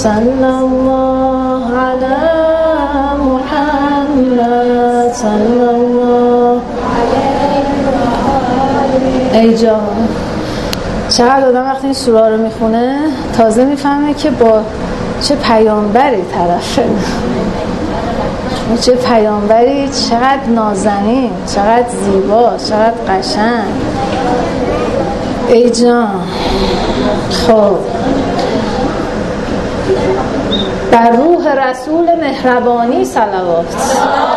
صلی الله علی محمد صلی الله ای جان. چقدر آدم وقتی این سوره رو میخونه تازه میفهمه که با چه پیامبری طرفه، چه پیامبری، چقدر نازنین، چقدر زیبا، چقدر قشنگ. ای جان. خب بر روح رسول مهربانی صلوات.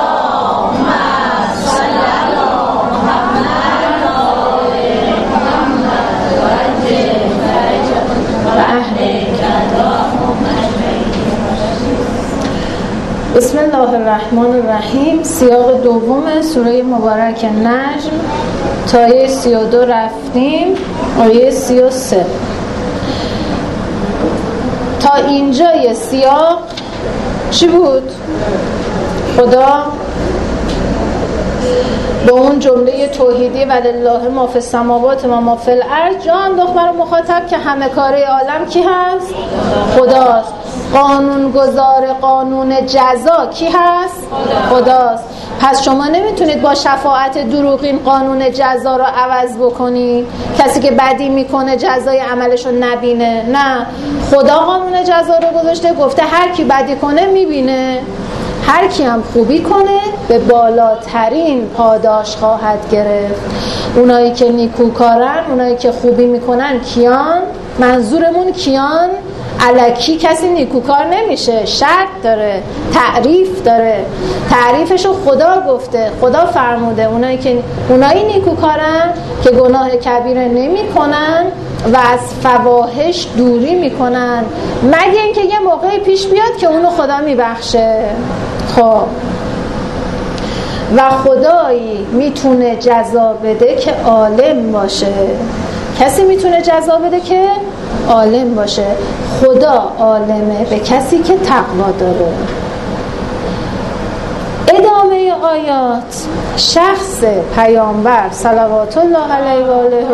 بسم الله الرحمن الرحیم. سیاق دوم سوره مبارک نجم تا آیه 32 رفتیم، آیه 33. تا اینجای سیاق چی بود؟ خدا با اون جمله توحیدی ولله ما فی السماوات و ما فی الارض جان دختر مخاطب که همه کاره عالم کی هست؟ خداست. قانون گذار قانون جزا کی هست؟ خداست. پس شما نمیتونید با شفاعت دروغین قانون جزا رو عوض بکنی. کسی که بدی میکنه جزای عملشو نبینه. نه، خدا قانون جزا رو گذاشته، گفته هر کی بدی کنه میبینه، هر کی هم خوبی کنه به بالاترین پاداش خواهد گرفت. اونایی که نیکوکارن، اونایی که خوبی میکنن کیان؟ منظورمون کیان؟ الکی کسی نیکوکار نمیشه، شرط داره، تعریف داره. تعریفشو خدا گفته، خدا فرموده اونایی نیکوکارن که گناه کبیره نمی کنن و از فواحش دوری میکنن، مگه اینکه یه موقعی پیش بیاد که اونو خدا میبخشه. خب و خدایی میتونه جزا بده که عالم باشه. کسی میتونه جزا بده که عالم باشه. خدا عالمه به کسی که تقوا داره. ادامه آیات شخص پیامبر صلوات الله علیه و آله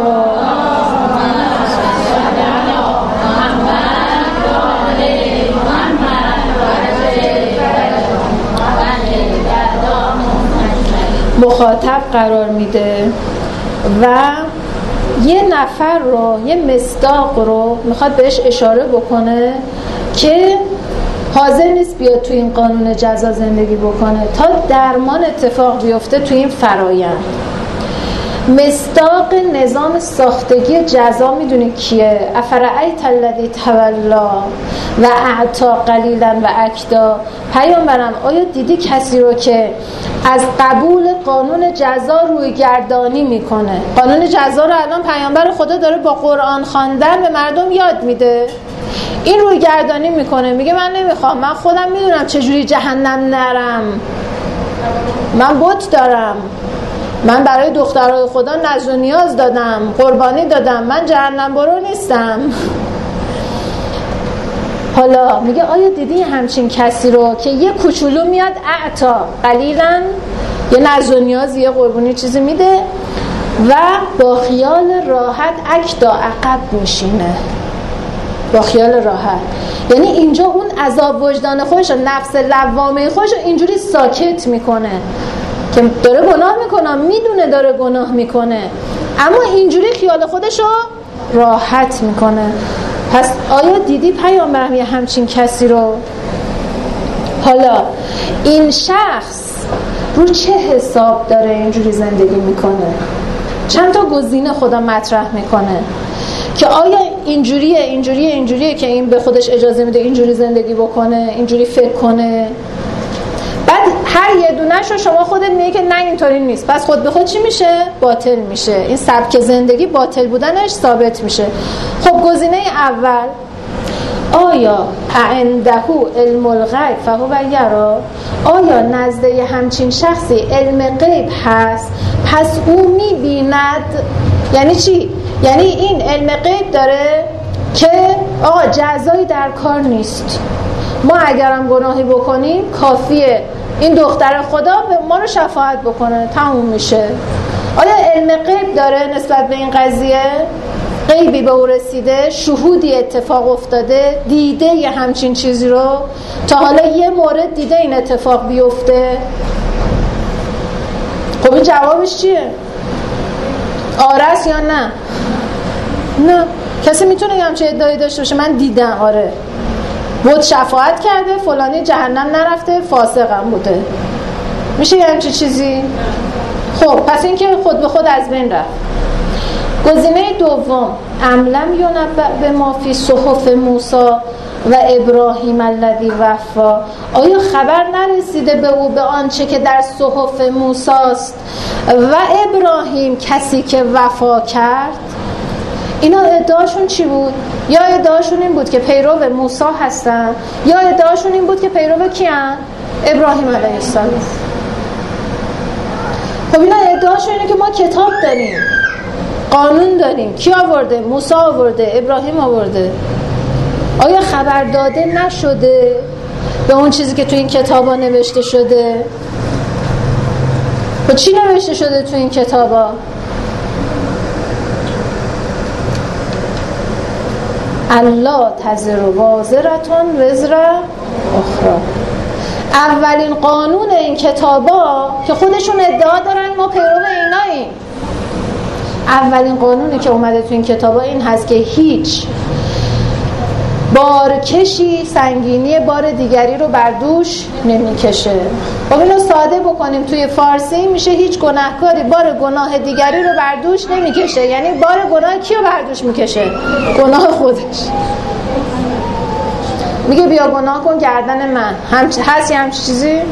مخاطب قرار میده و یه نفر رو، یه مصداق رو میخواد بهش اشاره بکنه که حاضر نیست بیاد تو این قانون جزا زندگی بکنه تا درمان اتفاق بیفته تو این فرایند. مصداق نظام ساختگی جزا میدونی کیه؟ افرأیت الذی تولا و اعطی قلیلا و اکدا. پیامبرم آیا دیدی کسی رو که از قبول قانون جزا روی گردانی میکنه؟ قانون جزا رو الان پیامبر خدا داره با قرآن خواندن به مردم یاد میده. این روی گردانی میکنه، میگه من نمیخوام، من خودم میدونم چجوری جهنم نرم، من بت دارم، من برای دخترای خدا نذر و نیاز دادم، قربانی دادم، من جهنم برو نیستم. حالا میگه آیا دیدی همچین کسی رو که یه کوچولو میاد اعطا قلیلاً، یه نذر و نیاز، یه قربانی چیزی میده و با خیال راحت اکدا عقب میشینه. با خیال راحت یعنی اینجا اون عذاب وجدان خودش، نفس لوامه خودش اینجوری ساکت میکنه که داره گناه میکنه، میدونه داره گناه میکنه، اما اینجوری خیال خودشو راحت میکنه. پس آیا دیدی پیامبرم یه همچین کسی رو؟ حالا این شخص رو چه حساب داره اینجوری زندگی میکنه؟ چند تا گزینه خدا مطرح میکنه که آیا اینجوریه که این به خودش اجازه میده اینجوری زندگی بکنه، اینجوری فکر کنه. بعد هر یه دونه‌شو شما خودت میگی که نه اینطوری نیست، پس خود به خود چی میشه؟ باطل میشه. این سبک زندگی باطل بودنش ثابت میشه. خب گزینه اول، آیا عنده علم الغیب فهو یرا؟ آیا نزد همچین شخصی علم غیب هست پس او میبیند؟ یعنی چی؟ یعنی این علم غیب داره که آقا جزایی در کار نیست، ما اگرم گناهی بکنیم کافیه این دختر خدا به ما رو شفاعت بکنه، تموم میشه. آیا علم غیب داره نسبت به این قضیه؟ غیبی به او رسیده، شهودی اتفاق افتاده، دیده یه همچین چیزی رو؟ تا حالا یه مورد دیده این اتفاق بیفته؟ خب این جوابش چیه؟ آره یا نه؟ نه. کسی میتونه همچین ادعایی داشته باشه من دیدم آره بود شفاعت کرده فلانی جهنم نرفته فاسقم بوده؟ میشه یه همچین چیزی؟ خب پس این که خود به خود از بین رفت. گزینه دوم، املم ینبأ بما فی صحف موسی و ابراهیم الذی وفا، آیا خبر نرسیده به او به آنچه که در صحف موسی است و ابراهیم کسی که وفا کرد؟ اینا ادعاشون چی بود؟ یا ادعاشون این بود که پیرو موسی هستن، یا ادعاشون این بود که پیرو کیان؟ ابراهیم علیه السلام. خب اینا ادعاشون اینه که ما کتاب داریم، قانون داریم. کی آورده؟ موسی آورده، ابراهیم آورده. آیا خبر داده نشده به اون چیزی که تو این کتابا نوشته شده؟ خب چی نوشته شده تو این کتابا؟ الله تزر وازرتون وزر اخرى. اولین قانون این کتابا که خودشون ادعا دارن ما پیرو ایناییم، اولین قانونی که اومده تو این کتابا این هست که هیچ بارکشی سنگینی بار دیگری رو بر دوش نمیکشه. خب اینو ساده بکنیم توی فارسی میشه هیچ گناهکاری بار گناه دیگری رو بر دوش نمیکشه. یعنی بار گناه کیو بر دوش میکشه؟ گناه خودش. میگه بیا گناه کن گردن من. هست یه همچین چیزی؟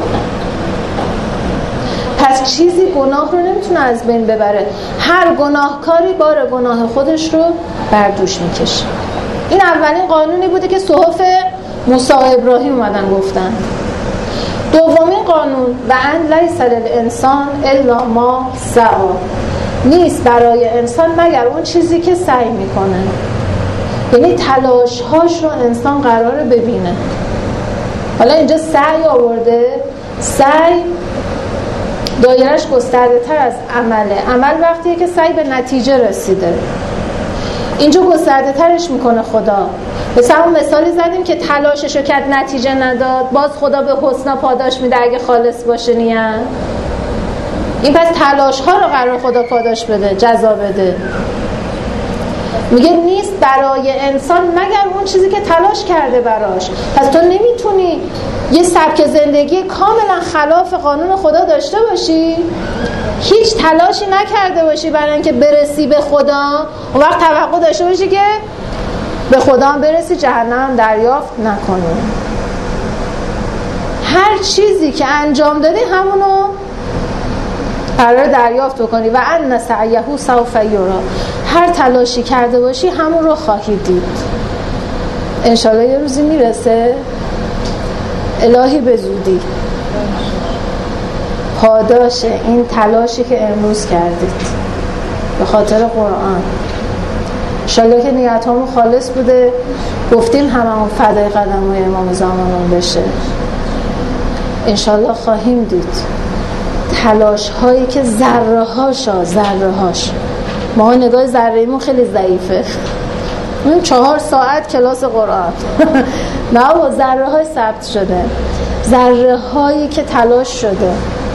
پس چیزی گناه رو نمیتونه از بین ببره. هر گناهکاری بار گناه خودش رو بر دوش میکشه. این اولین قانونی بوده که صحف موسی و ابراهیم اومدن گفتن. دومین قانون و ان لیس للانسان الا ما سعی، نیست برای انسان مگر اون چیزی که سعی میکنه. یعنی تلاش‌هاش رو انسان قراره ببینه. حالا اینجا سعی آورده، سعی دایرش گسترده تر از عمله. عمل وقتیه که سعی به نتیجه رسیده، اینجا گسترده ترش میکنه خدا. مثلا اون مثالی زدیم که تلاششو کرد نتیجه نداد، باز خدا به حسنا پاداش میده اگه خالص باشه نیه. این پس تلاش ها رو قرار خدا پاداش بده، جزا بده. میگه نیست برای انسان مگر اون چیزی که تلاش کرده براش. پس تو نمیتونی یه سبک زندگی کاملا خلاف قانون خدا داشته باشی، هیچ تلاشی نکرده باشی برای اینکه برسی به خدا، اون وقت توقع داشته باشی که به خدا هم برسی جهنم دریافت نکنی. هر چیزی که انجام دادی همونو قرار دریافت بکنی. و ان سعیه سوف یری، هر تلاشی کرده باشی همون رو خواهی دید. انشالله یه روزی میرسه. الهی به زودی پاداش این تلاشی که امروز کردید به خاطر قرآن. انشالله که نیتامون خالص بوده، گفتیم هممون فدای قدم‌های امام زمانمون بشه. انشالله خواهیم دید تلاش هایی که ذره هاش ما نگاه ذره ایمون خیلی ضعیفه. این 4 ساعت کلاس قرآن نه با ذره های ثبت شده، ذره هایی که تلاش شده،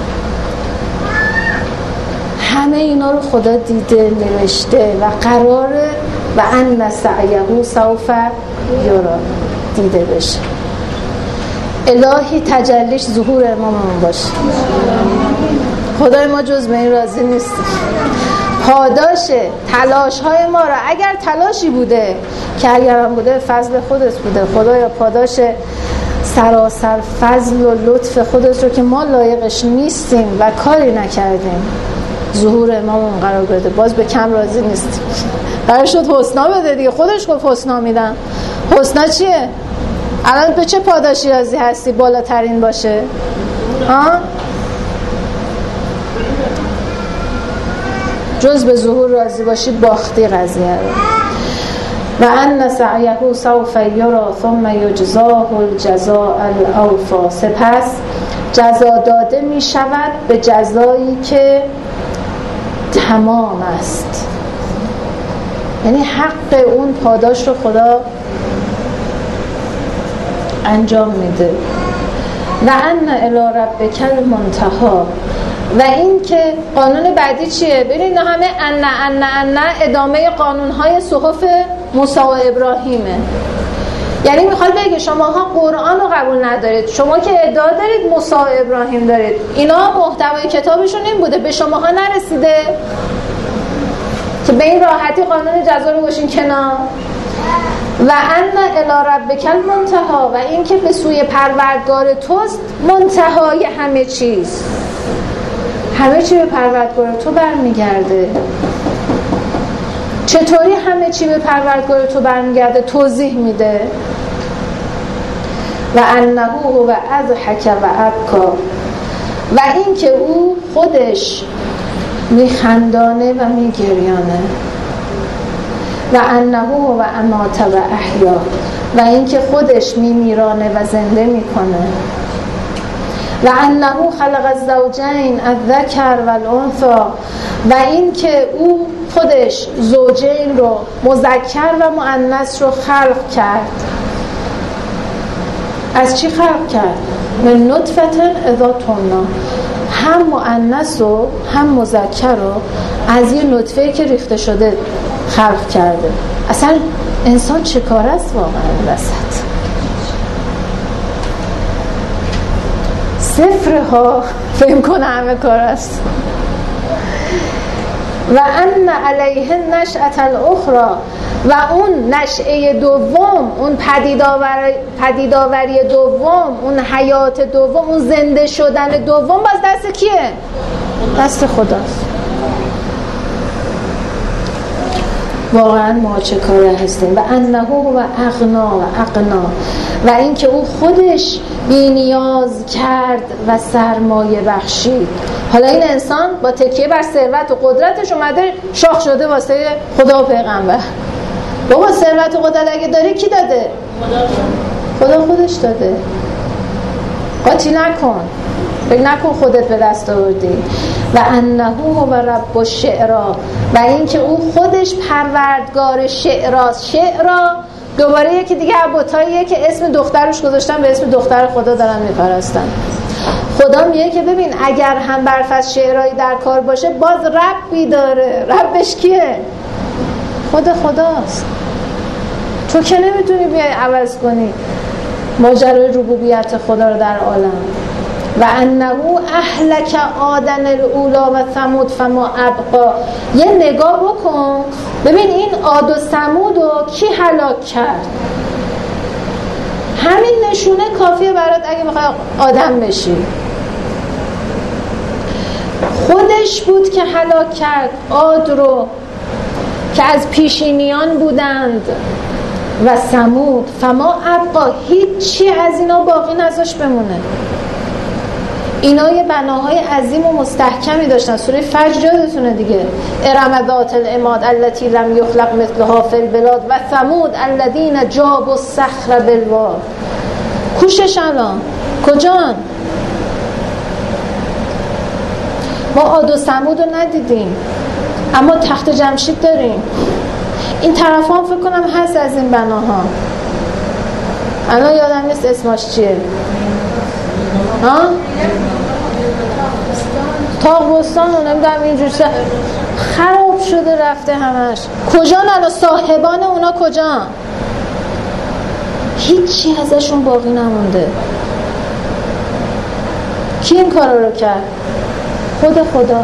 همه اینا رو خدا دیده نوشته و قراره و ان سعیه سوف یری دیده بشه. الهی تجلیش ظهور اماممون باشه. خدای ما جز به این راضی نیست. پاداش تلاش های ما را اگر تلاشی بوده که اگرم بوده فضل خودت بوده، خدایا پاداش سراسر فضل و لطف خودت رو که ما لایقش نیستیم و کاری نکردیم ظهور اماممون قرار بده. باز به کم راضی نیستیم. قرار شد حسنا بده دیگه، خودش گفت حسنا میدم. حسنا چیه؟ الان به چه پاداشی راضی هستی بالاترین باشه؟ جز به ظهور راضی باشی باختی قضیه رو. و ان سعیه سوف یری ثم یجزاه الجزاء الاوفی، سپس جزا داده می شود به جزایی که تمام است. یعنی حق اون پاداش رو خدا انجام میده. و ان الی ربک المنتهی. و این که قانون بعدی چیه؟ ببینید همه ان ادامه قانونهای صحف موسی و ابراهیمه. یعنی میخواد بگه شماها قرآن رو قبول ندارید، شما که ادعا دارید موسی و ابراهیم دارید، اینا محتوای کتابشون این بوده، به شماها نرسیده که به این راحتی قانون جزا رو باشین کنار. و ان الی ربک المنتهی. و این که به سوی پروردگار توست منتهای همه چیز، همه چی به پروردگار تو برمیگرده. چطوری همه چی به پروردگار تو برمیگرده؟ توضیح میده. و انه هو اضحک و ابکا. و این که او خودش میخندانه و میگریانه. و انه هو امات و احیا. و این که خودش میمیرانه و زنده میکنه. و انه خلق الزوجین الذکر والانثی. و این که او خودش زوجین رو، مذکر و مؤنث رو خلق کرد. از چی خلق کرد؟ من نطفه اذا تمنا. هم مؤنث و هم مذکر رو از یه نطفه‌ای که ریخته شده خلق کرده. اصلا انسان چه کار است واقعا وسط؟ صفرها فهم کنه همه کار است. و ان علیه نشأة الاخرى. و اون نشأه دوم، اون پدیدآوری دوم، اون حیات دوم، اون زنده شدن دوم باز دست کیه؟ دست خداست. واقعا ما چه کاره هستیم. و انه هو اغنا و اقنا. و این که او خودش بی نیاز کرد و سرمایه بخشید. حالا این انسان با تکیه بر ثروت و قدرتش اومده شاخ شده واسه خدا و پیغمبر. بابا ثروت و قدرت اگه داری کی داده؟ خدا خودش داده. قاطی نکن، فکر نکن خودت به دست آوردی. و انه هو رب الشعرا. و این که او خودش پروردگار شعراست. شعرا دوباره یکی دیگه عبوتاییه که اسم دخترش گذاشتن به اسم دختر خدا دارن میپرستن. خدا میگه که ببین اگر هم برفض شعرایی در کار باشه باز ربی داره. ربش کیه؟ خود خداست. تو که نمیتونی بیای عوض کنی ماجرای ربوبیت خدا رو در عالم. و انه اهلک عادن الاولی و ثمود فما ابقا. یه نگاه بکن ببین این عاد و ثمود رو کی هلاک کرد. همین نشونه کافیه برات اگه بخوای آدم بشی. خودش بود که هلاک کرد عاد رو که از پیشینیان بودند و ثمود فما ابقا. هیچی از اینا باقی نذاشت بمونه. اینا یه بناهای عظیم و مستحکمی داشتن. سوره فجر یادتونه دیگه. ارم ذات العماد التي لم یخلق مثلها فی البلاد و ثمود الذین جابوا الصخر بالواد. کوشش الان کجان؟ ما عاد و ثمود رو ندیدیم اما تخت جمشید داریم. این طرف هم فکر کنم هست از این بناها. الان یادم نیست اسمش چیه. ها؟ تاق بستان رو نمیدونم اینجور خراب شده رفته همش. کجان الان صاحبان اونا کجان؟ هیچی ازشون باقی نمونده. کی این کارا رو کرد؟ خود خدا.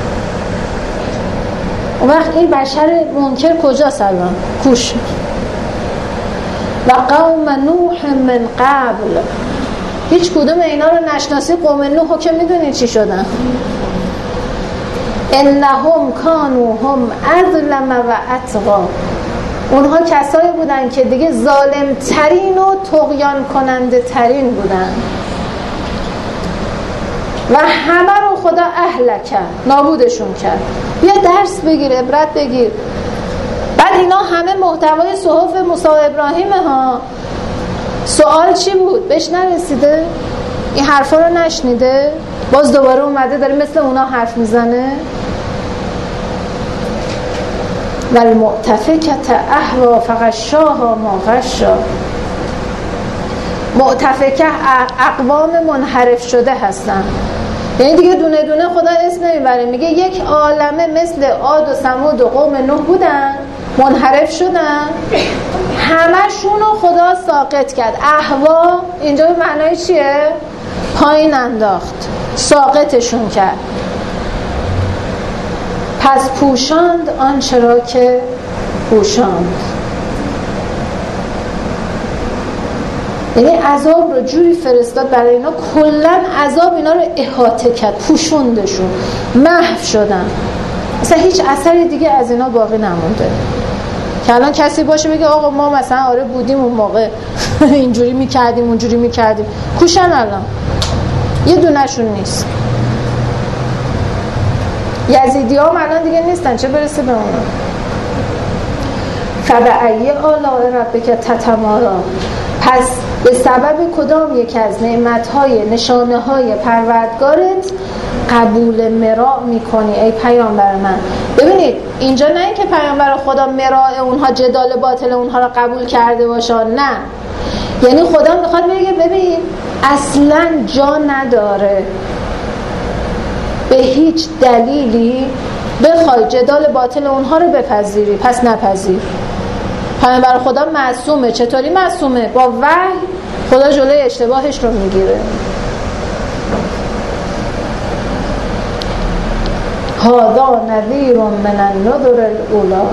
اون وقت این بشر منکر کجاست الان؟ کوش. و قوم نوح من قبل. هیچ کدوم اینا رو نشناسی. قوم نوح که میدونی چی شدن؟ انهم کانوا هم اظلم و اطغا. اونها کسایی بودن که دیگه ظالم ترین و طغیان کننده ترین بودن و همه رو خدا اهلک نابودشون کرد. بیا درس بگیر، عبرت بگیر. بعد اینا همه محتوای صحف موسی و ابراهیم ها. سوال چی بود؟ بهش نرسیده؟ این حرفا رو نشنیده؟ باز دوباره اومده داره مثل اونا حرف میزنه. و المؤتفکت اهوا فغشاها ما غشا. مؤتفکه اقوام منحرف شده هستن، یعنی دیگه دونه دونه خدا اسم نمیبره، میگه یک عالمه مثل عاد و ثمود و قوم نوح بودن، منحرف شدن، همشون رو خدا ساقط کرد. اهوا اینجا به معنای چیه؟ پایین انداخت، ساقطشون کرد. پس پوشاند آنچه را که پوشاند، یعنی عذاب رو جوری فرستاد برای اینا، کلن عذاب اینا رو احاطه کرد، پوشوندشون، محو شدن، اصلا هیچ اثری دیگه از اینا باقی نمونده. که الان کسی باشه بگه آقا ما مثلا آره بودیم اون موقع اینجوری میکردیم اونجوری میکردیم، کوشن الان یه دونهشون نیست. یزیدی ها الان دیگه نیستن، چه برسه به اونا. فبأی آلاء ربک تتماری، پس به سبب کدام یک از نعمت‌های نشانه‌های پروردگارت قبول مراء می‌کنی ای پیامبر من؟ ببینید اینجا نه اینکه پیامبر خدا مراء اونها، جدال باطل اونها را قبول کرده باشه، نه، یعنی خدا میخواد بگه ببین اصلاً جا نداره به هیچ دلیلی بخوای جدال باطل اونها رو بپذیری، پس نپذیر. پیامبر خدا معصومه. چطوری معصومه؟ با وحی خدا جلوی اشتباهش رو میگیره. هذا نذیر من النذر الاولی،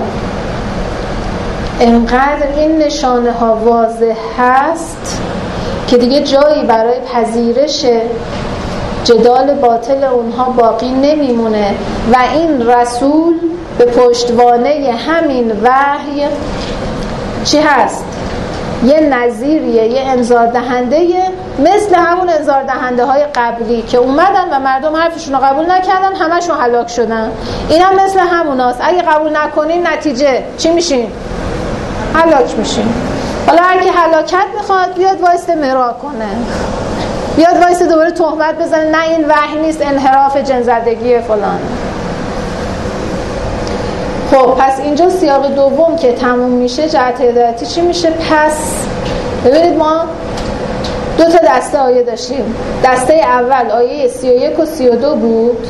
انقدر این نشانه ها واضح هست که دیگه جایی برای پذیرش جدال باطل اونها باقی نمیمونه و این رسول به پشتوانه همین وحی چی هست؟ یه نظیریه، یه انذار دهنده، مثل همون انذار دهنده های قبلی که اومدن و مردم حرفشون رو قبول نکردن، همشون هلاک شدن. این هم مثل هموناست، اگه قبول نکنین نتیجه چی میشین؟ هلاک میشین. حالا هر کی هلاکت میخواد بیاد وایسته مراء کنه، بیاد وایسته دوباره تهمت بزنه نه این وحی نیست، انحراف جن‌زدگی فلان. خب پس اینجا سیاق دوم که تموم میشه، جهت هدایتی چی میشه؟ پس ببینید ما دو تا دسته آیه داشتیم. دسته اول آیه 31 و 32 بود،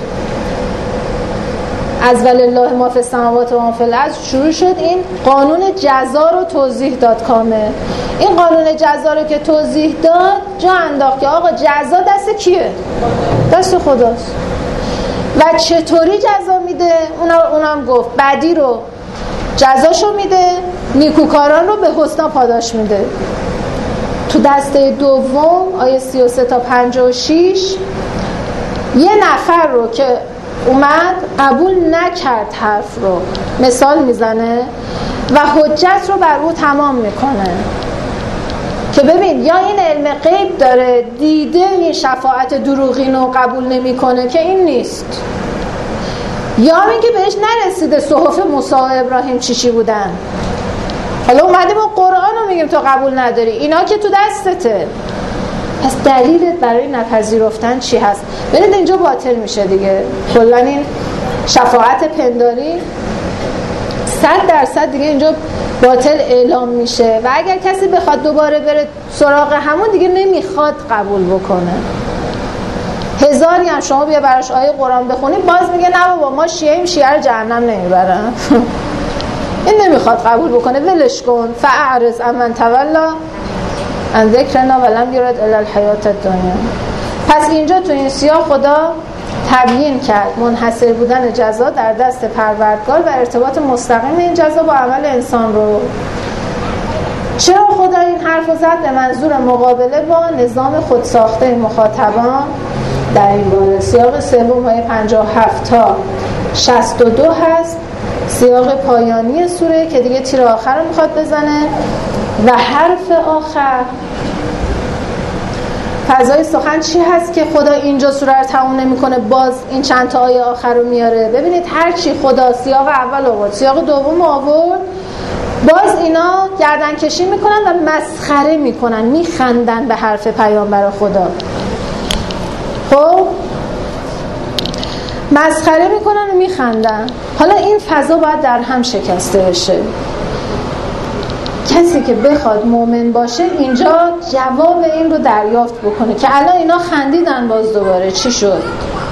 از ولله ما فی السماوات و ما فی الارض شروع شد. این قانون جزا رو توضیح داد کامل. این قانون جزا رو که توضیح داد جا انداخت که آقا جزا دست کیه؟ دست خداست. و چطوری جزا میده؟ اونم گفت بدی رو جزاشو میده، نیکوکاران رو به حسنا پاداش میده. تو دسته دوم آیه 33 تا 56 یه نفر رو که اومد قبول نکرد حرف رو مثال میزنه و حجت رو بر او تمام میکنه که ببین یا این علم غیب داره دیده این شفاعت دروغین رو قبول نمیکنه که این نیست، یا اینکه بهش نرسیده صحف موسی و ابراهیم چی بودن. حالا اومدیم و قرآن رو میگیم تو قبول نداری، اینا که تو دستته. پس دلیلت برای نپذیرفتن چی هست؟ ببینید اینجا باطل میشه دیگه. کلا این شفاعت پنداری 100% دیگه اینجا باطل اعلام میشه و اگر کسی بخواد دوباره بره سراغ همون دیگه نمیخواد قبول بکنه. هزاری هم شما بیا براش آیه قرآن بخونی باز میگه نه بابا ما شیعیم، شیعه رو جهنم نمیبرن. این نمیخواد قبول بکنه، ولش کن. فاعرض عمن تولا عن ذکرنا ولم یرد الی الحیات الدنیا. پس اینجا تو این سیاق خدا تبیین کرد منحصر بودن جزا در دست پروردگار و ارتباط مستقیم این جزا با عمل انسان رو. چرا خدا این حرف رو زد؟ به منظور مقابله با نظام خودساخته مخاطبان در این باره. سیاق سوم آیه 57 تا 62 هست، سیاق پایانی سوره که دیگه تیر آخر رو میخواد بزنه و حرف آخر فضای سخن چی هست که خدا اینجا سوره رو تموم نمیکنه، باز این چند تا آیه آخر رو میاره. ببینید هر چی خدا سیاق اول آورد سیاق دوم آورد، باز اینا گردن کشی میکنن و مسخره میکنن، میخندن به حرف پیامبر خدا. خب مسخره میکنن و میخندن. حالا این فضا باید در هم شکسته بشه. کسی که بخواد مؤمن باشه اینجا جواب این رو دریافت بکنه که الان اینا خندیدن باز دوباره چی شد؟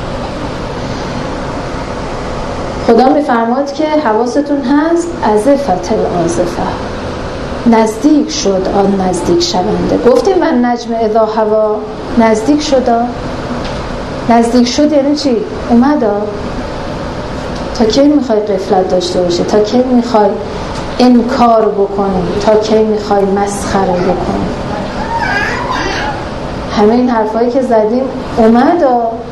خدا میفرماد که حواستون هست ازفت الازفه، نزدیک شد آن نزدیک شونده. گفتیم من نجم اذا هوا نزدیک شد. نزدیک شد یعنی چی؟ اومد. تا کی میخوای غفلت داشته باشی؟ تا کی میخوای انکار بکنی؟ تا کی میخوای مسخره بکنی؟ همه این حرفایی که زدیم اومد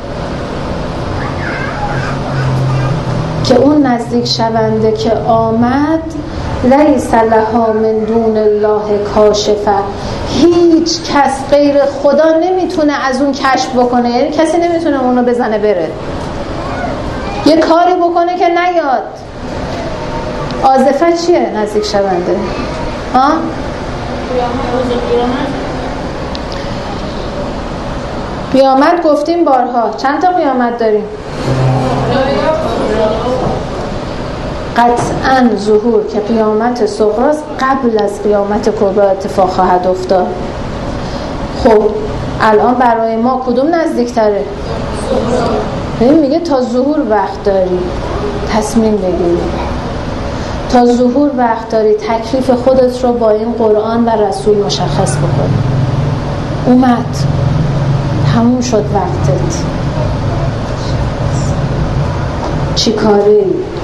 که اون نزدیک شونده که آمد لیس لها من دون الله کاشفه، هیچ کس غیر خدا نمیتونه از اون کشف بکنه. یعنی کسی نمیتونه اونو بزنه بره، یه کاری بکنه که نیاد. آزفه چیه؟ نزدیک شونده. ها؟ قیامت گفتیم بارها. چند تا قیامت داریم؟ قطعاً ظهور که قیامت صغراست قبل از قیامت کبری اتفاق خواهد افتاد. خب الان برای ما کدوم نزدیکتره؟ میگه تا ظهور وقت داری تصمیم بگیری، تا ظهور وقت داری تکلیف خودت رو با این قرآن و رسول مشخص بکنی. اومد، تموم شد وقتت، چی کاری؟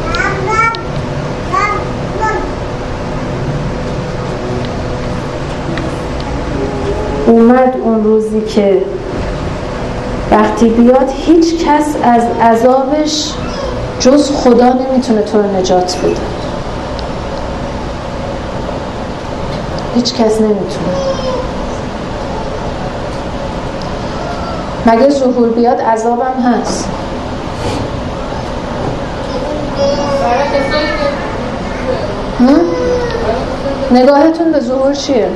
اومد اون روزی که وقتی بیاد هیچ کس از عذابش جز خدا نمیتونه تو رو نجات بده. هیچ کس نمیتونه. مگه ظهور بیاد عذابم هست؟ نگاهتون به ظهور چیه؟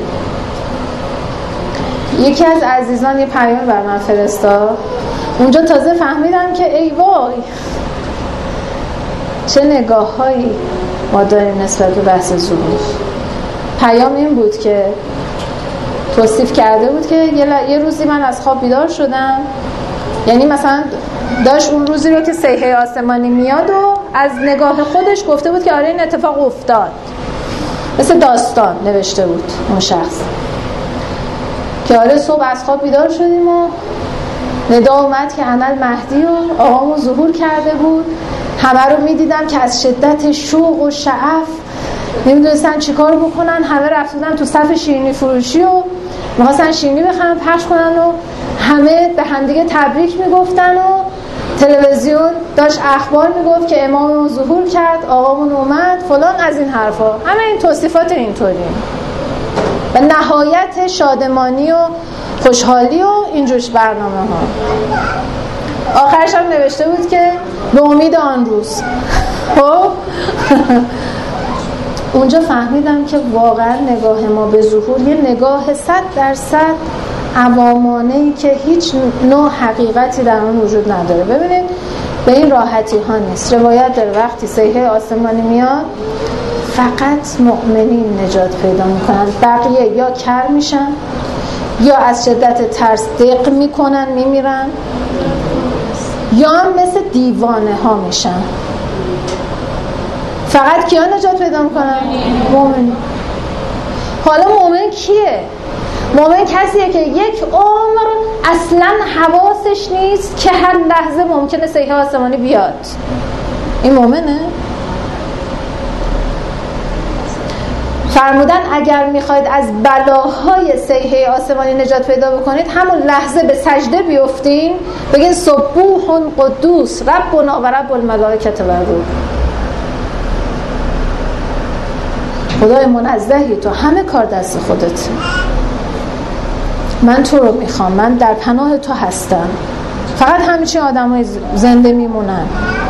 یکی از عزیزان یه پیام بر من فرستاد، اونجا تازه فهمیدم که ای وای چه نگاه هایی ما داریم نسبت به بحث ظهور. پیام این بود که توصیف کرده بود که یه روزی من از خواب بیدار شدم، یعنی مثلا داشت اون روزی رو که صیحه آسمانی میاد و از نگاه خودش گفته بود که آره این اتفاق افتاد، مثل داستان نوشته بود اون شخص که آره صبح از خواب بیدار شدیم و ندا اومد که انا المهدی و آقامون ظهور کرده بود. همه رو میدیدم که از شدت شوق و شعف نمیدونستن چی کار بکنن، همه رفتن تو صف شیرینی فروشی و میخواستن شیرینی بخرن پخش کنن و همه به همدیگه تبریک میگفتن و تلویزیون داشت اخبار میگفت که اماممون ظهور کرد، آقامون اومد فلان، از این حرفا. همه این توصیفات اینطوری و نهایت شادمانی و خوشحالی و اینجوش برنامه ها. آخرش هم نوشته بود که به امید آن روز. خب اونجا فهمیدم که واقعا نگاه ما به ظهور یه نگاه 100% عوامانه‌ای که هیچ نوع حقیقتی در اون وجود نداره. ببینید به این راحتی ها نیست. روایت داره وقتی صیحه آسمانی میاد فقط مؤمنین نجات پیدا میکنن، بقیه یا کر میشن یا از شدت ترس دق میکنن میمیرن یا هم مثل دیوانه ها میشن. فقط کیا نجات پیدا میکنن؟ مؤمن. حالا مؤمن کیه؟ مؤمن کسیه که یک عمر اصلا حواسش نیست که هر لحظه ممکنه صیحه آسمانی بیاد. این مؤمنه؟ فرمودن اگر میخواید از بلاهای صیحه آسمانی نجات پیدا بکنید همون لحظه به سجده بیفتین بگین سبوح قدوس ربنا و رب الملائکه و الروح. خدای منزهی تو، همه کار دست خودت، من تو رو میخوام، من در پناه تو هستم. فقط همچین آدمای زنده میمونن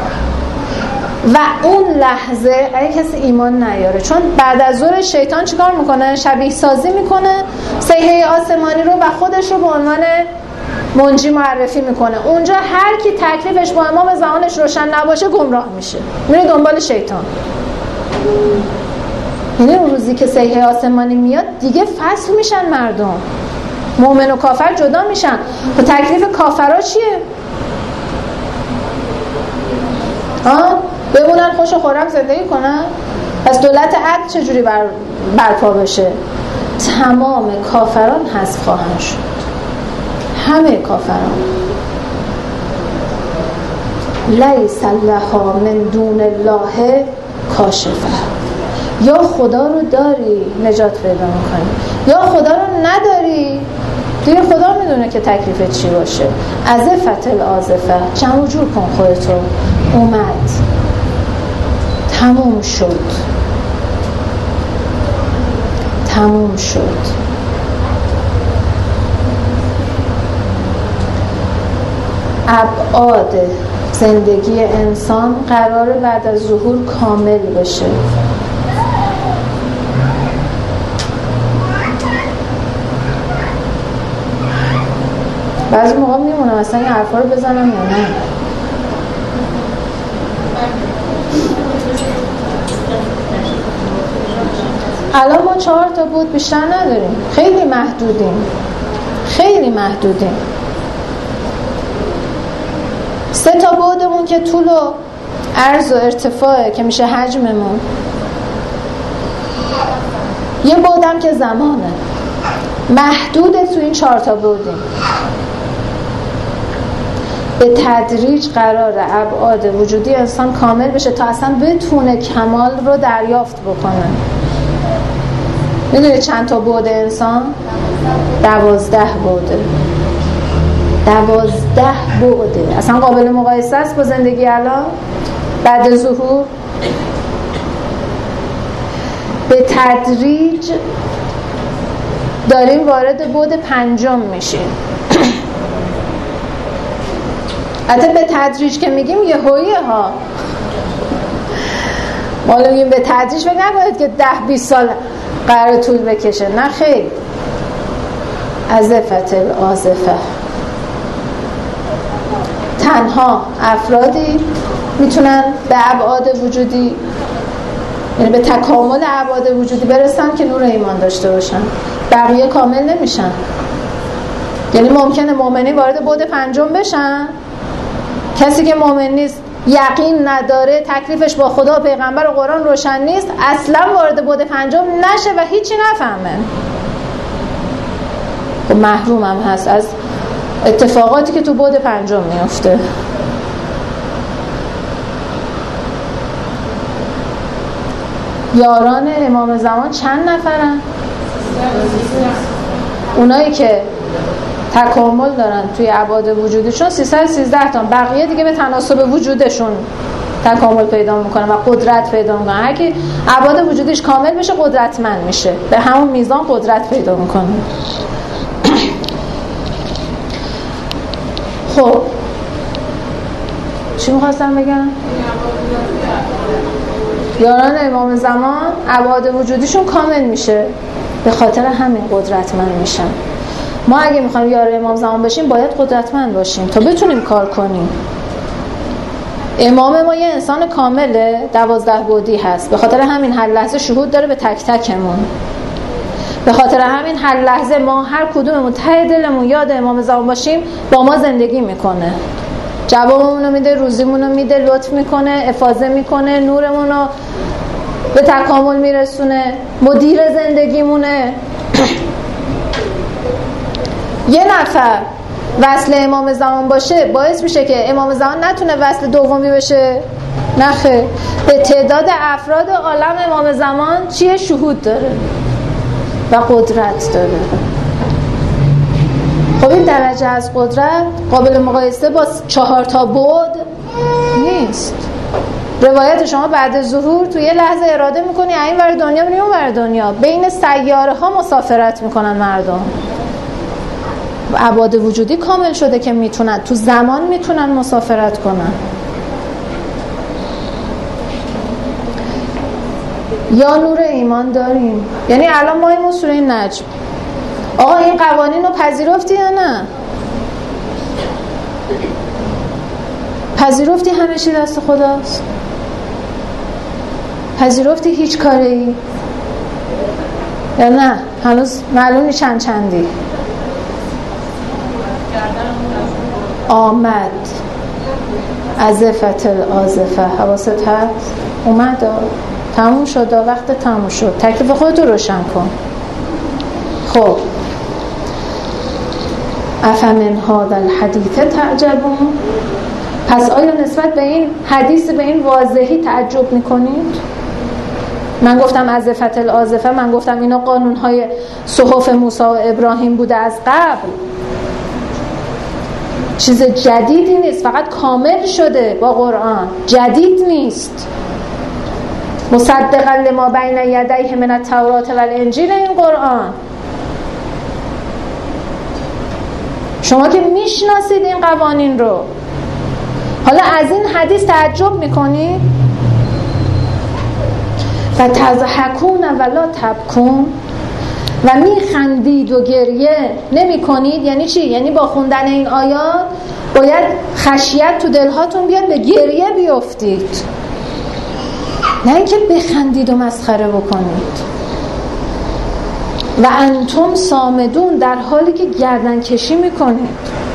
و اون لحظه اگه کسی ایمان نیاره، چون بعد از ظهر شیطان چیکار میکنه؟ شبیه سازی میکنه صیحه آسمانی رو و خودش رو به عنوان منجی معرفی میکنه. اونجا هر کی تکلیفش با امام زمانش روشن نباشه گمراه میشه، میره دنبال شیطان. یعنی اون روزی که صیحه آسمانی میاد دیگه فصل میشن مردم، مؤمن و کافر جدا میشن. و تکلیف کافرها چیه؟ بمونن خوش و خورم زندگی کنن؟ پس دولت عدل چجوری برپا بشه؟ تمام کافران حذف خواهند شد، همه کافران. لیس لها من دون الله کاشفه. یا خدا رو داری نجات پیدا میکنی، یا خدا رو نداری دیگه خدا میدونه که تکلیفت چی باشه. ازفت الازفه، جمع جور کن خودتو. اومد، تموم شد، تموم شد. ابعاد زندگی انسان قراره بعد از ظهور کامل بشه. بعضی موقع میمونم اصلا این حرفا رو بزنم یا نه. الان ما 4 تا بود بیشتر نداریم، خیلی محدودیم، خیلی محدودیم. 3 تا بعدمون که طول و عرض و ارتفاعه که میشه حجممون. یه بعدم که زمانه، محدوده تو این 4 تا بعدیم. به تدریج قراره ابعاد وجودی انسان کامل بشه تا اصلا بتونه کمال رو دریافت بکنه. میدونی چند تا بعد انسان؟ 12 بعده. 12 بعده. اصلا قابل مقایسه است با زندگی الان بعد ظهور. به تدریج داریم وارد بعد 5 میشیم. حتی به تدریج که میگیم یه هویه ها، ما میگیم به تدریج، فکر نکنید که 10-20 سال قرار طول بکشه، نه خیر. ازفت الازفه. تنها افرادی میتونن به ابعاد وجودی، یعنی به تکامل ابعاد وجودی برسن که نور ایمان داشته باشن، بقیه کامل نمیشن. یعنی ممکنه مؤمنی وارد بعد 5 بشن، کسی که مؤمن نیست، یقین نداره، تکلیفش با خدا و پیغمبر و قرآن روشن نیست، اصلا وارد بعد 5 نشه و هیچی نفهمه. و محروم هم هست از اتفاقاتی که تو بعد 5 میفته. یاران امام زمان چند نفرن؟ اونایی که تکامل دارن توی ابعاد وجودشون 313 تا. بقیه دیگه به تناسب وجودشون تکامل پیدا میکنن و قدرت پیدا میکنن. هر کی ابعاد وجودش کامل بشه قدرتمند میشه، به همون میزان قدرت پیدا میکنه. خب چی میخواستم بگم؟ یاران امام زمان ابعاد وجودیشون کامل میشه، به خاطر همین قدرتمند میشن. ما اگه میخوایم یار امام زمان بشیم باید قدرتمند باشیم تا بتونیم کار کنیم. امام ما یه انسان کامله، 12 بعدی هست، به خاطر همین هر لحظه شهود داره به تک تکمون. به خاطر همین هر لحظه ما هر کدوممون ته دلمون یاد امام زمان باشیم با ما زندگی میکنه، جوابمون رو میده، روزیمون رو میده، لطف میکنه، افاضه میکنه، نورمون رو به تکامل میرسونه، مدیر زندگیمونه. یه نفر وصل امام زمان باشه باعث میشه که امام زمان نتونه وصل دومی بشه؟ نخیر. به تعداد افراد عالم امام زمان چیه؟ شهود داره و قدرت داره. خب این درجه از قدرت قابل مقایسه با 4 تا بعد نیست. روایت شما بعد ظهور تو یه لحظه اراده میکنی این ور دنیا میری اون ور دنیا، بین سیاره ها مسافرت میکنن مردم. ابعاد وجودی کامل شده که میتونن تو زمان میتونن مسافرت کنن. یا نور ایمان داریم. یعنی الان ما این سوره نجم، آقا این قوانین رو پذیرفتی یا نه؟ پذیرفتی همه چی دست خداست؟ پذیرفتی هیچ کاری؟ یا نه هنوز معلومی چندی؟ آمد ازفت الازفه، حواست هست؟ اومد تموم شد، وقت تموم شد، تکلیف خودتو روشن کن. خب افمن هذا الحدیث تعجبون، پس آیا نسبت به این حدیث به این واضحی تعجب میکنید؟ من گفتم ازفت الازفه، من گفتم اینا قانونهای صحف موسی و ابراهیم بوده از قبل، چیز جدیدی نیست، فقط کامل شده با قرآن، جدید نیست. مصدقا لما بین یدیه من التوراة و الانجیل، این قرآن شما که میشناسید این قوانین رو، حالا از این حدیث تعجب میکنید؟ و تضحکون ولا تبکون، و میخندید و گریه نمی کنید. یعنی چی؟ یعنی با خوندن این آیات باید خشیت تو دلهاتون بیاد، به گریه بیفتید، نه اینکه بخندید و مسخره بکنید. و انتم صامدون، در حالی که گردن کشی میکنید.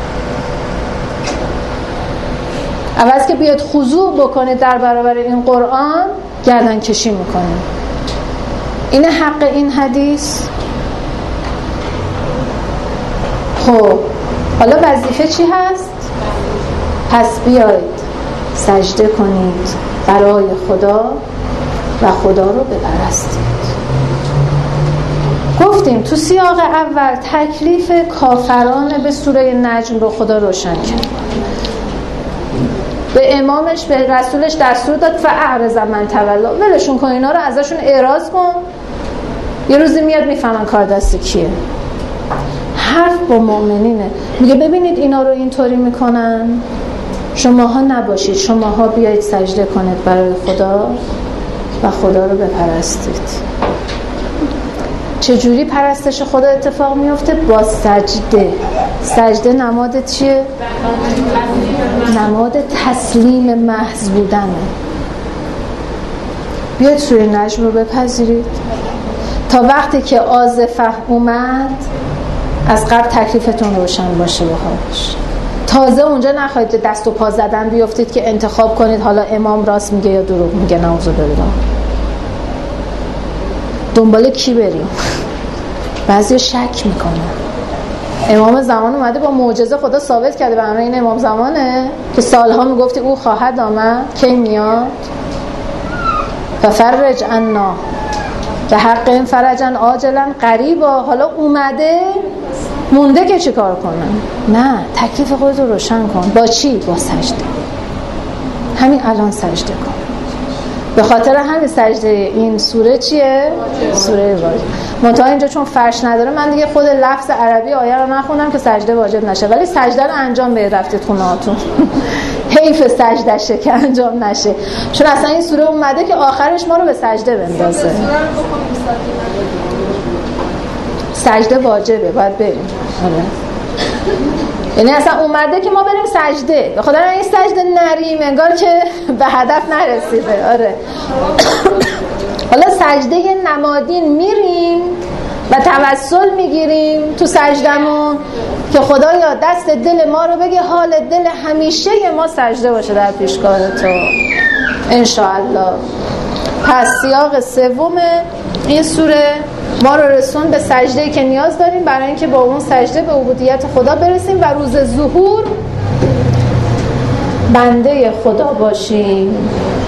عوض که بیاد خضوع بکنید در برابر این قرآن، گردن کشی میکنید. این حق این حدیث. خب حالا وظیفه چی هست؟ پس بیایید سجده کنید برای خدا و خدا رو بپرستید. گفتیم تو سیاق اول تکلیف کافران به سوره نجم رو خدا روشن کرد، به امامش به رسولش دستور داد فاعرض من تولا، ولشون کن، اینا رو ازشون اعراض کن، یه روزی میاد میفهمن کار دست کیه. حرف با مؤمنینه، میگه ببینید اینا رو اینطوری میکنن، شماها نباشید، شماها بیایید سجده کنید برای خدا و خدا رو بپرستید. چجوری پرستش خدا اتفاق میفته؟ با سجده. سجده نماد چیه؟ نماد تسلیم محض بودنه. بیاید سوره نجم رو بپذیرید تا وقتی که آزفه اومد از قبل تکلیفتون روشن باشه باهاش. تازه اونجا نخواهید دست و پا زدن بیفتید که انتخاب کنید حالا امام راست میگه یا دروغ میگه، نعوذ بالله. دنبال کی بریم؟ بعضی شک میکنن. امام زمان اومده با معجزه خدا ثابت کرده به همه این امام زمانه که سالها میگفتی او خواهد آمد، کی میاد؟ ففرج عنا، به حق این فرجن عاجلا قریبا. حالا اومده، مونده که چی کار کنن؟ نه، تکلیف خودت رو روشن کن. با چی؟ با سجده. همین الان سجده کن. به خاطر همین سجده این سوره چیه؟ سوره واجب. منتها اینجا چون فرش نداره من دیگه خود لفظ عربی آیه رو نخوندم که سجده واجب نشه، ولی سجده رو انجام بدید رفتید خونه هاتون. حیف سجده شه که انجام نشه، چون اصلا این سوره اومده که آخرش ما رو به سجده بندازه. سجده واجبه، باید بریم. یعنی اصلا اومده که ما بریم سجده. به خدا این سجده نریم انگار که به هدف نرسیده. آره. حالا سجده نمادین میریم و توسل میگیریم تو سجدمون که خدایا دست دل ما رو بگه، حال دل همیشه ما سجده باشه در پیشگاه تو انشاءالله. پس سیاق سوم این سوره ما رو رسون به سجده‌ای که نیاز داریم برای اینکه با اون سجده به عبودیت خدا برسیم و روز ظهور بنده خدا باشیم.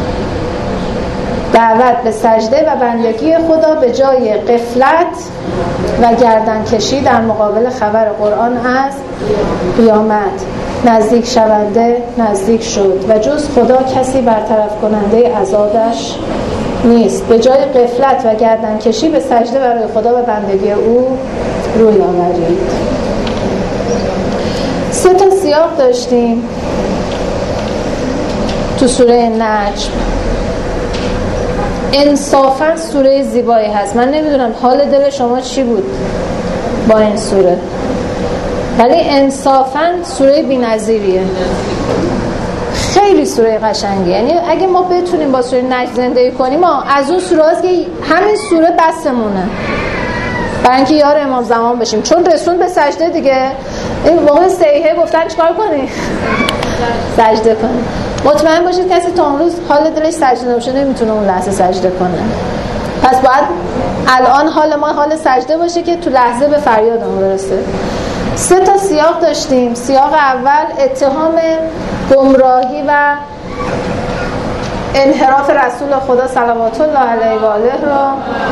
دعوت به سجده و بندگی خدا به جای غفلت و گردن کشی در مقابل خبر قرآن است. قیامت نزدیک شونده نزدیک شد و جز خدا کسی برطرف کننده عذابش نیست. به جای غفلت و گردن کشی به سجده برای خدا و بندگی او روی آورید. 3 تا سیاق داشتیم تو سوره نجم. انصافا سوره زیبایی هست. من نمیدونم حال دل شما چی بود با این سوره. ولی انصافاً سوره بی‌نظیریه، خیلی سوره قشنگی. یعنی اگه ما بتونیم با سوره نجم زندگی کنیم، ما از اون سوره هست که همین سوره بسمونه برای اینکه یار امام زمان بشیم، چون رسول به سجده دیگه. این موقع سیحه گفتن چیکار کنی؟ سجده کنی. مطمئن باشید کسی تا اون روز حال دلش سجده نباشه نمیتونه اون لحظه سجده کنه. پس باید الان حال ما حال سجده باشه که تو لحظه به فریادمون برسه. 3 تا سیاق داشتیم. سیاق اول اتهام گمراهی و انحراف رسول خدا صلوات الله علیه و آله را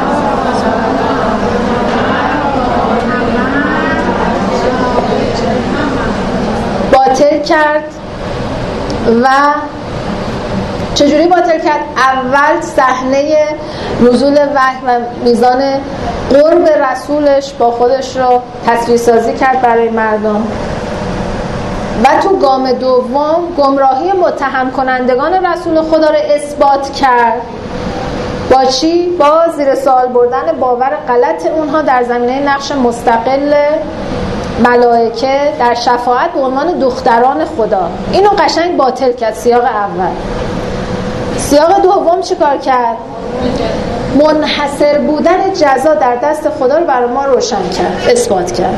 باطل کرد. و چجوری باطل کرد؟ اول صحنه نزول وحی و میزان قرب رسولش با خودش رو تصویر سازی کرد برای مردم، و تو گام دوم گمراهی متهم کنندگان رسول خدا رو اثبات کرد. با چی؟ با زیر سوال بردن باور غلط اونها در زمینه نقش مستقل ملائکه در شفاعت به عنوان دختران خدا. اینو قشنگ باطل کرد سیاق اول. سیاق دوم چی کار کرد؟ منحصر بودن جزا در دست خدا رو برای ما روشن کرد، اثبات کرد،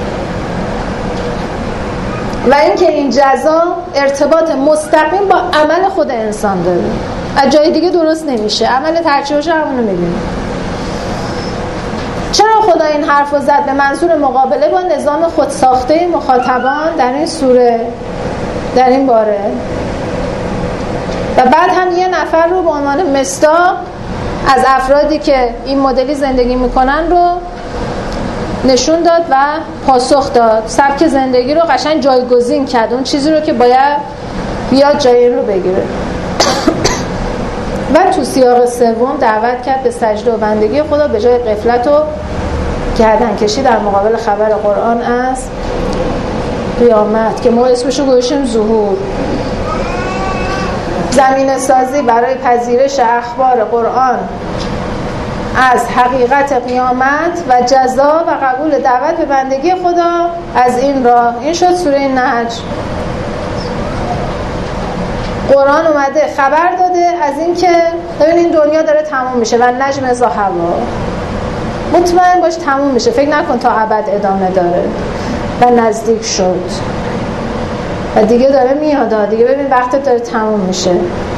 و اینکه این جزا ارتباط مستقیم با عمل خود انسان داره، از جای دیگه درست نمیشه. عمل ترجیحش همونو میبینیم. چرا خدا این حرف رو زد؟ به منظور مقابله با نظام خودساخته مخاطبان در این سوره، در این باره. و بعد هم یه نفر رو به عنوان مصداق از افرادی که این مدلی زندگی میکنن رو نشون داد و پاسخ داد. سبک زندگی رو قشنگ جایگزین کرد، اون چیزی رو که باید بیاد جای این رو بگیره. و تو سیاق سوم دعوت کرد به سجده و بندگی خدا به جای غفلت و گردن کشی در مقابل خبر قرآن از قیامت که ما اسمشو گذاشتیم ظهور. زمینه سازی برای پذیرش اخبار قرآن از حقیقت قیامت و جزا و قبول دعوت به بندگی خدا از این راه. این شد سوره نجم. قرآن اومده خبر داده از این که ببینین دنیا داره تموم میشه و نجم اذا هوا، مطمئن باش تموم میشه، فکر نکن تا ابد ادامه داره، و نزدیک شد و دیگه داره میاد، دیگه ببین وقتت داره تموم میشه.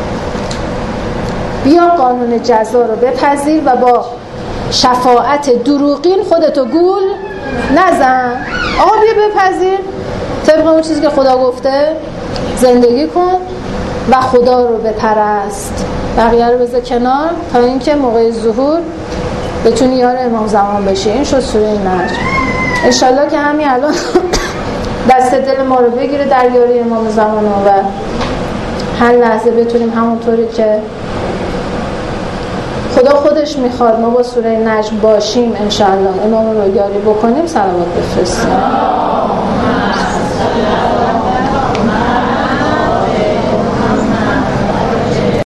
بیا قانون جزا رو بپذیر و با شفاعت دروغین خودتو گول نزن. آقا بیا بپذیر طبق اون چیزی که خدا گفته زندگی کن و خدا رو بپرست، بقیه رو بذار کنار تا اینکه موقع ظهور بتونی یار امام زمان بشی. این شد سوره نجم. انشالله که همین الان دست دل ما رو بگیره در یاری امام زمان و هر لحظه بتونیم همونطوری که خدا خودش میخواد ما با سوره نجم باشیم، انشالله امام رو یاری بکنیم. صلوات بفرستیم.